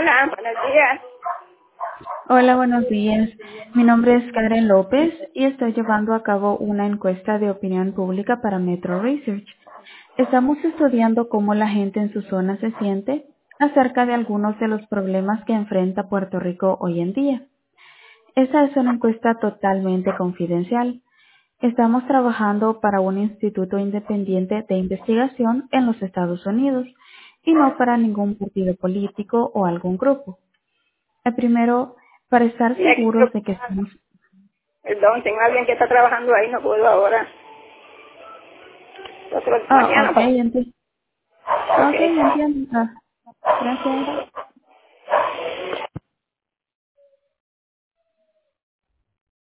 Hola, buenos días. Hola, buenos días. Mi nombre es Karen López y estoy llevando a cabo una encuesta de opinión pública para Metro Research. Estamos estudiando cómo la gente en su zona se siente acerca de algunos de los problemas que enfrenta Puerto Rico hoy en día. Esta es una encuesta totalmente confidencial. Estamos trabajando para un instituto independiente de investigación en los Estados Unidos y no para ningún partido político o algún grupo. Primero, para estar Mira, seguros de que estamos... perdón, tengo a alguien que está trabajando ahí, no puedo ahora. Mañana, Ok, pues. entiendo. Ok, Ok. entiendo. Gracias.